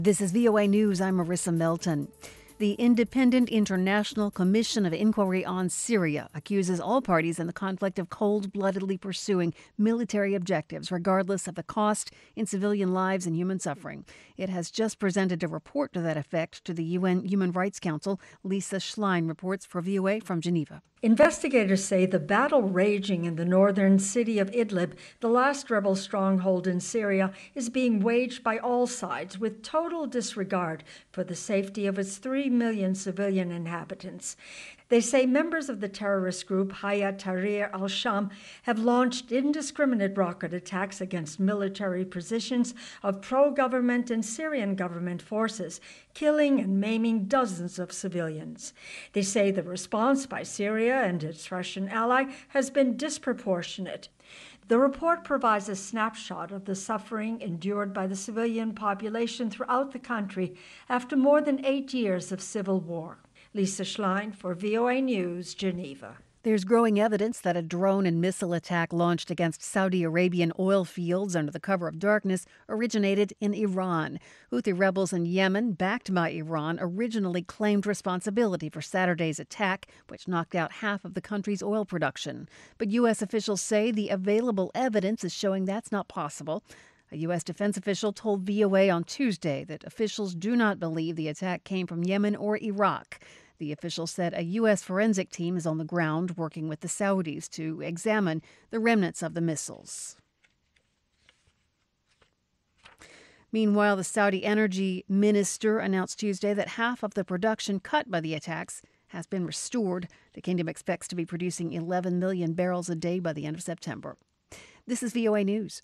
This is VOA News. I'm Marissa Melton. The Independent International Commission of Inquiry on Syria accuses all parties in the conflict of cold-bloodedly pursuing military objectives, regardless of the cost in civilian lives and human suffering. It has just presented a report to that effect to the UN Human Rights Council. Lisa Schlein reports for VOA from Geneva. Investigators say the battle raging in the northern city of Idlib, the last rebel stronghold in Syria, is being waged by all sides with total disregard for the safety of its 3 million civilian inhabitants. They say members of the terrorist group Hayat Tahrir al-Sham have launched indiscriminate rocket attacks against military positions of pro-government and Syrian government forces, killing and maiming dozens of civilians. They say the response by Syria and its Russian ally has been disproportionate. The report provides a snapshot of the suffering endured by the civilian population throughout the country after more than 8 years of civil war. Lisa Schlein for VOA News, Geneva. There's growing evidence that a drone and missile attack launched against Saudi Arabian oil fields under the cover of darkness originated in Iran. Houthi rebels in Yemen, backed by Iran, originally claimed responsibility for Saturday's attack, which knocked out half of the country's oil production. But U.S. officials say the available evidence is showing that's not possible. A U.S. defense official told VOA on Tuesday that officials do not believe the attack came from Yemen or Iraq. The official said a U.S. forensic team is on the ground working with the Saudis to examine the remnants of the missiles. Meanwhile, the Saudi energy minister announced Tuesday that half of the production cut by the attacks has been restored. The kingdom expects to be producing 11 million barrels a day by the end of September. This is VOA News.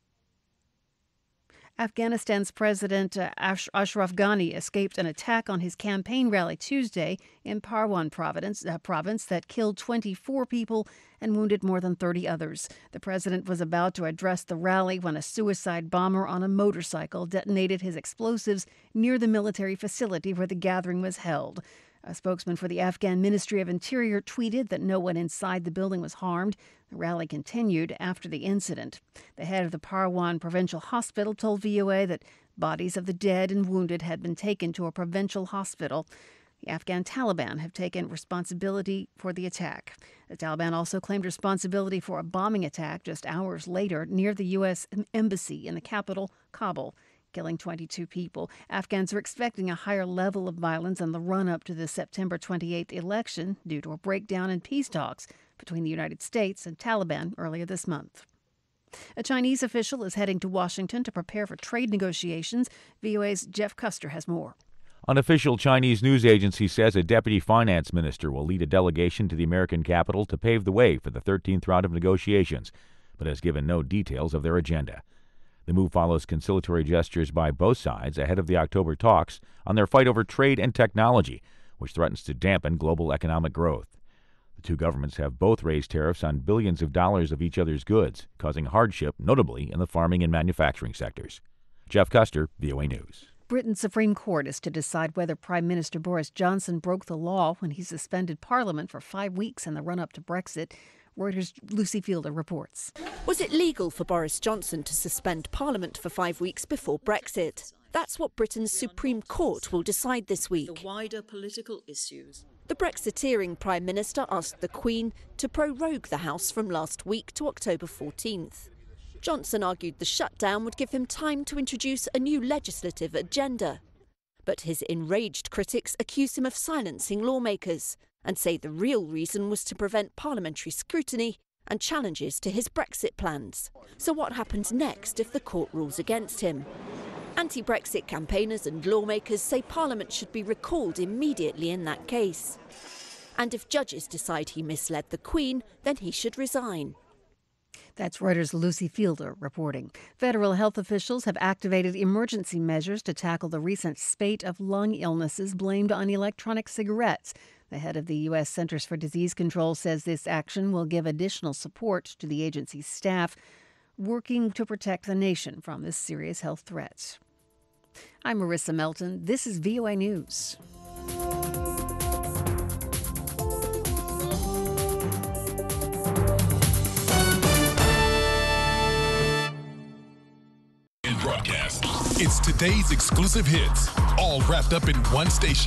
Afghanistan's President Ashraf Ghani escaped an attack on his campaign rally Tuesday in Parwan province that killed 24 people and wounded more than 30 others. The president was about to address the rally when a suicide bomber on a motorcycle detonated his explosives near the military facility where the gathering was held. A spokesman for the Afghan Ministry of Interior tweeted that no one inside the building was harmed. The rally continued after the incident. The head of the Parwan Provincial Hospital told VOA that bodies of the dead and wounded had been taken to a provincial hospital. The Afghan Taliban have taken responsibility for the attack. The Taliban also claimed responsibility for a bombing attack just hours later near the U.S. Embassy in the capital, Kabul, killing 22 people. Afghans are expecting a higher level of violence in the run-up to the September 28th election due to a breakdown in peace talks between the United States and Taliban earlier this month. A Chinese official is heading to Washington to prepare for trade negotiations. VOA's Jeff Custer has more. An official Chinese news agency says a deputy finance minister will lead a delegation to the American capital to pave the way for the 13th round of negotiations, but has given no details of their agenda. The move follows conciliatory gestures by both sides ahead of the October talks on their fight over trade and technology, which threatens to dampen global economic growth. The two governments have both raised tariffs on billions of dollars of each other's goods, causing hardship, notably in the farming and manufacturing sectors. Jeff Custer, VOA News. Britain's Supreme Court is to decide whether Prime Minister Boris Johnson broke the law when he suspended Parliament for 5 weeks in the run-up to Brexit. Reuters' Lucy Fielder reports. Was it legal for Boris Johnson to suspend Parliament for 5 weeks before Brexit? That's what Britain's Supreme Court will decide this week. The wider political issues. The Brexiteering Prime Minister asked the Queen to prorogue the House from last week to October 14th. Johnson argued the shutdown would give him time to introduce a new legislative agenda. But his enraged critics accuse him of silencing lawmakers and say the real reason was to prevent parliamentary scrutiny and challenges to his Brexit plans. So what happens next if the court rules against him? Anti-Brexit campaigners and lawmakers say Parliament should be recalled immediately in that case. And if judges decide he misled the Queen, then he should resign. That's Reuters' Lucy Fielder reporting. Federal health officials have activated emergency measures to tackle the recent spate of lung illnesses blamed on electronic cigarettes. The head of the U.S. Centers for Disease Control says this action will give additional support to the agency's staff working to protect the nation from this serious health threat. I'm Marissa Melton. This is VOA News. Broadcast It's today's exclusive hits, all wrapped up in one station.